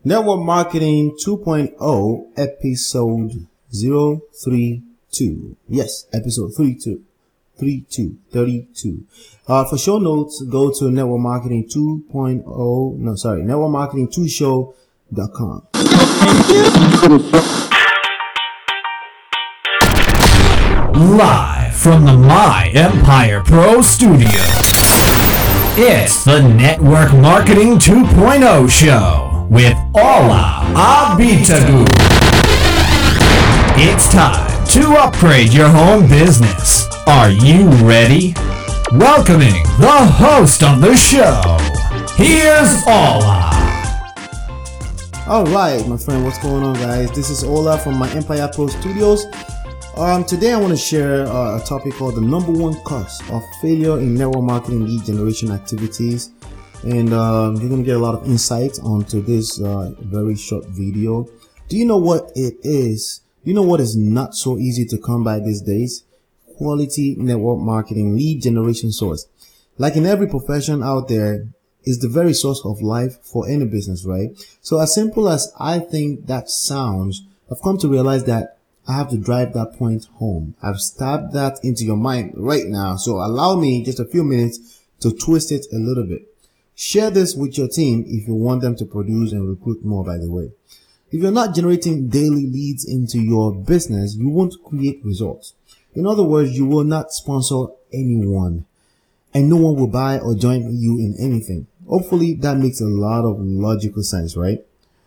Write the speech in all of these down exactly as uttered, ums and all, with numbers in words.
Network Marketing two point oh, episode zero three two. Yes, episode thirty-two. thirty-two. thirty-two. Uh, for show notes, go to Network Marketing two point oh. No, sorry, network marketing two show dot com. Live from the My Empire Pro studio, it's the Network Marketing two point oh show with Ola Abitagu. It's time to upgrade your home business. Are you ready? Welcoming the host of the show, here's Ola. Alright, my friend, what's going on, guys? This is Ola from My Empire Pro Studios. Um, today I want to share uh, a topic called the number one cause of failure in network marketing lead generation activities. And um, you're going to get a lot of insight onto this uh, very short video. Do you know what it is? You know what is not so easy to come by these days? Quality network marketing lead generation source. Like in every profession out there, is the very source of life for any business, right? So as simple as I think that sounds, I've come to realize that I have to drive that point home. I've stabbed that into your mind right now. So allow me just a few minutes to twist it a little bit. Share this with your team if you want them to produce and recruit more, by the way. If you're not generating daily leads into your business, you won't create results. In other words, you will not sponsor anyone and no one will buy or join you in anything. Hopefully that makes a lot of logical sense, right?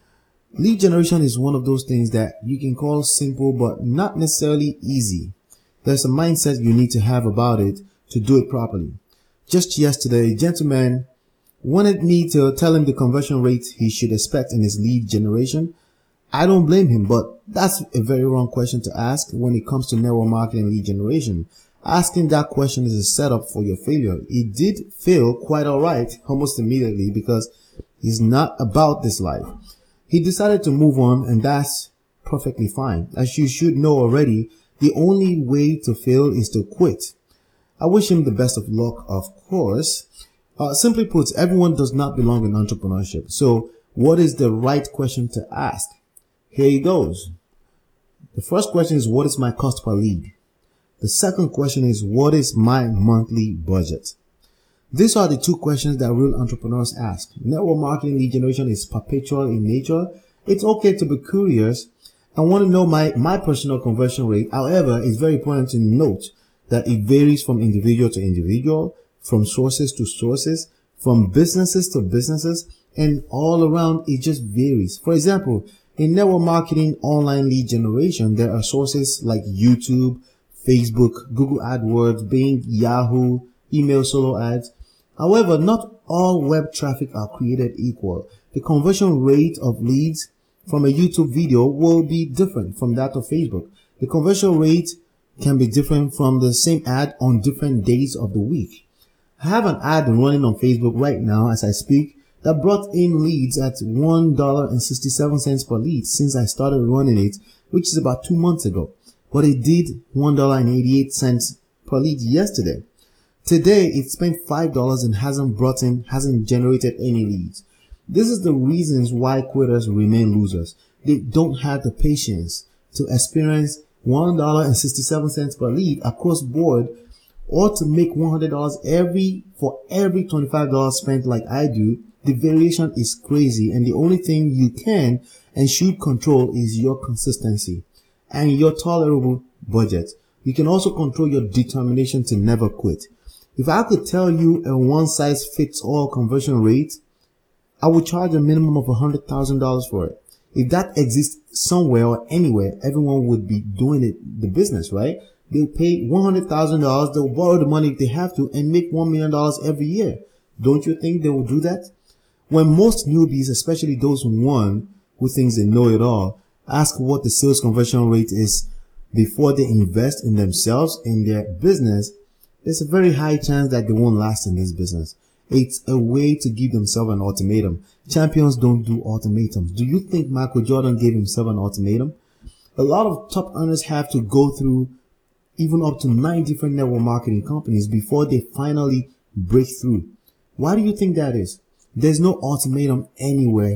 Lead generation is one of those things that you can call simple but not necessarily easy. There's a mindset you need to have about it to do it properly. Just yesterday, a gentleman wanted me to tell him the conversion rate he should expect in his lead generation. I don't blame him, but that's a very wrong question to ask when it comes to network marketing lead generation. Asking that question is a setup for your failure. He did fail quite alright almost immediately because he's not about this life. He decided to move on, and that's perfectly fine. As you should know already, the only way to fail is to quit. I wish him the best of luck, of course. Uh, simply put, everyone does not belong in entrepreneurship. So what is the right question to ask? Here he goes. The first question is, what is my cost per lead? The second question is, what is my monthly budget? These are the two questions that real entrepreneurs ask. Network marketing lead generation is perpetual in nature. It's okay to be curious and want to know my, my personal conversion rate. However, it's very important to note that it varies from individual to individual, from sources to sources, from businesses to businesses, and all around it just varies. For example, in network marketing online lead generation, there are sources like YouTube, Facebook, Google AdWords, Bing, Yahoo, email solo ads. However, not all web traffic are created equal. The conversion rate of leads from a YouTube video will be different from that of Facebook. The conversion rate can be different from the same ad on different days of the week. I have an ad running on Facebook right now as I speak that brought in leads at one dollar and sixty-seven cents per lead since I started running it, which is about two months ago. But it did one dollar and eighty-eight cents per lead yesterday. Today, it spent five dollars and hasn't brought in, hasn't generated any leads. This is the reasons why quitters remain losers. They don't have the patience to experience one dollar and sixty-seven cents per lead across board, or to make one hundred dollars every, for every twenty-five dollars spent like I do. The variation is crazy, and the only thing you can and should control is your consistency and your tolerable budget. You can also control your determination to never quit. If I could tell you a one-size-fits-all conversion rate, I would charge a minimum of one hundred thousand dollars for it. If that exists somewhere or anywhere, everyone would be doing it, the business, right? They'll pay one hundred thousand dollars, they'll borrow the money if they have to, and make one million dollars every year. Don't you think they will do that? When most newbies, especially those one who thinks they know it all, ask what the sales conversion rate is before they invest in themselves and their business, there's a very high chance that they won't last in this business. It's a way to give themselves an ultimatum. Champions don't do ultimatums. Do you think Michael Jordan gave himself an ultimatum? A lot of top earners have to go through even up to nine different network marketing companies before they finally break through. Why do you think that is? There's no ultimatum anywhere,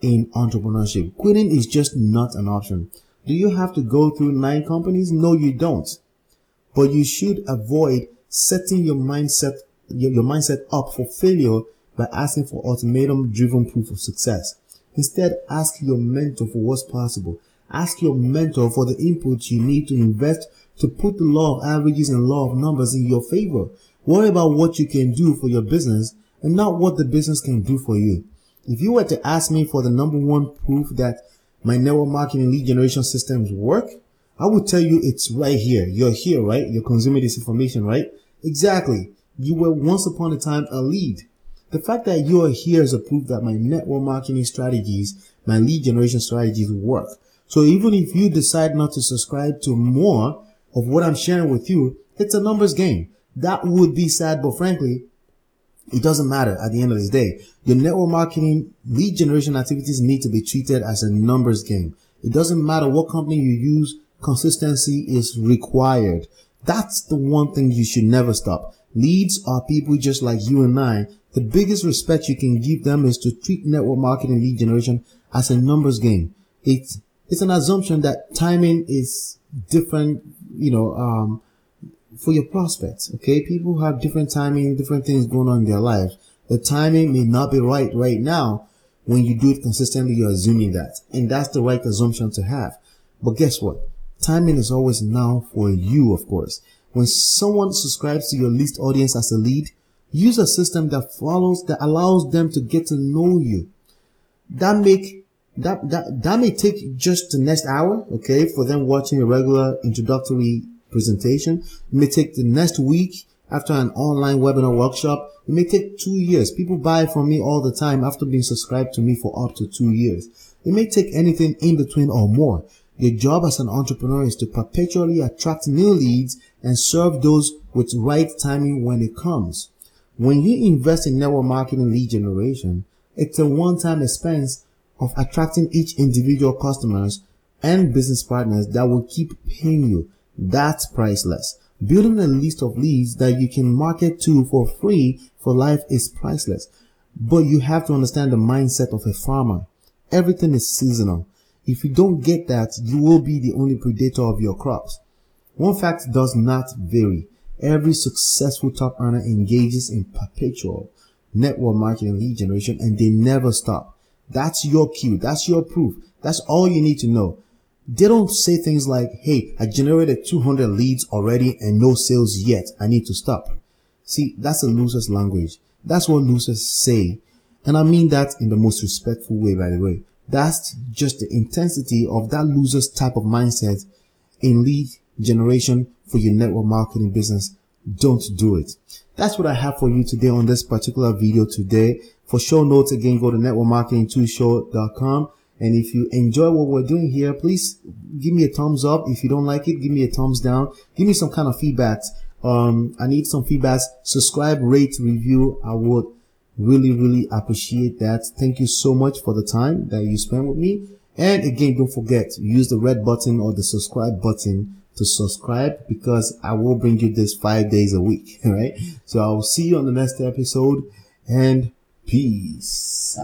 in entrepreneurship. Quitting is just not an option. Do you have to go through nine companies? No, you don't. But you should avoid setting your mindset, your, your mindset up for failure by asking for ultimatum-driven proof of success. Instead, ask your mentor for what's possible. Ask your mentor for the input you need to invest to put the law of averages and law of numbers in your favor. Worry about what you can do for your business and not what the business can do for you. If you were to ask me for the number one proof that my network marketing lead generation systems work, I would tell you it's right here. You're here, right? You're consuming this information, right? Exactly. You were once upon a time a lead. The fact that you are here is a proof that my network marketing strategies, my lead generation strategies work. So even if you decide not to subscribe to more of what I'm sharing with you, it's a numbers game. That would be sad, but frankly, it doesn't matter at the end of the day. Your network marketing lead generation activities need to be treated as a numbers game. It doesn't matter what company you use, consistency is required. That's the one thing you should never stop. Leads are people just like you and I. The biggest respect you can give them is to treat network marketing lead generation as a numbers game. It's, it's an assumption that timing is different, you know, um, for your prospects. Okay. People have different timing, different things going on in their lives. The timing may not be right right now. When you do it consistently, you're assuming that. And that's the right assumption to have. But guess what? Timing is always now for you, of course. When someone subscribes to your list audience as a lead, use a system that follows, that allows them to get to know you. That make, that, that, that may take just the next hour, okay, for them watching a regular introductory presentation. It may take the next week after an online webinar workshop. It may take two years. People buy from me all the time after being subscribed to me for up to two years. It may take anything in between or more. Your job as an entrepreneur is to perpetually attract new leads and serve those with right timing when it comes. When you invest in network marketing lead generation, it's a one-time expense of attracting each individual customers and business partners that will keep paying you. That's priceless. Building a list of leads that you can market to for free for life is priceless. But you have to understand the mindset of a farmer. Everything is seasonal. If you don't get that, you will be the only predator of your crops. One fact does not vary. Every successful top earner engages in perpetual network marketing lead generation and they never stop. That's your cue. That's your proof. That's all you need to know. They don't say things like, hey, I generated two hundred leads already and no sales yet. I need to stop. See, that's a loser's language. That's what losers say. And I mean that in the most respectful way, by the way. That's just the intensity of that loser's type of mindset in lead generation for your network marketing business. Don't do it. That's what I have for you today on this particular video today. For show notes, again, go to network marketing two show dot com. And if you enjoy what we're doing here, please give me a thumbs up. If you don't like it, give me a thumbs down. Give me some kind of feedback. Um, I need some feedback. Subscribe, rate, review. I would really, really appreciate that. Thank you so much for the time that you spent with me. And again, don't forget, use the red button or the subscribe button to subscribe because I will bring you this five days a week. All right. So I'll see you on the next episode and peace.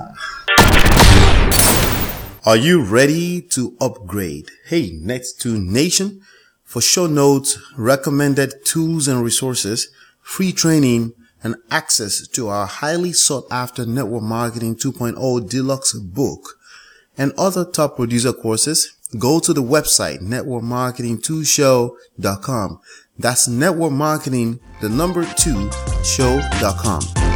Are you ready to upgrade? Hey, Next two Nation, for show notes, recommended tools and resources, free training, and access to our highly sought after Network Marketing two point oh Deluxe book and other top producer courses, go to the website network marketing two show dot com. That's network marketing, the number two, show dot com.